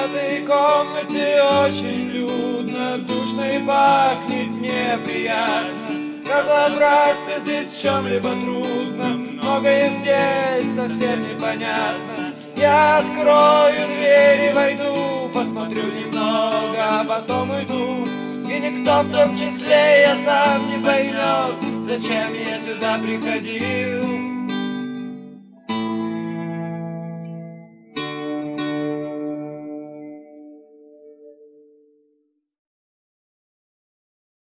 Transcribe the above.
этой комнате очень людно, душно и пахнет неприятно. Разобраться здесь в чем-либо трудно, многое здесь совсем непонятно. Я открою дверь и войду, посмотрю немного, а потом уйду. И никто, в том числе я сам, не поймет, зачем я сюда приходил.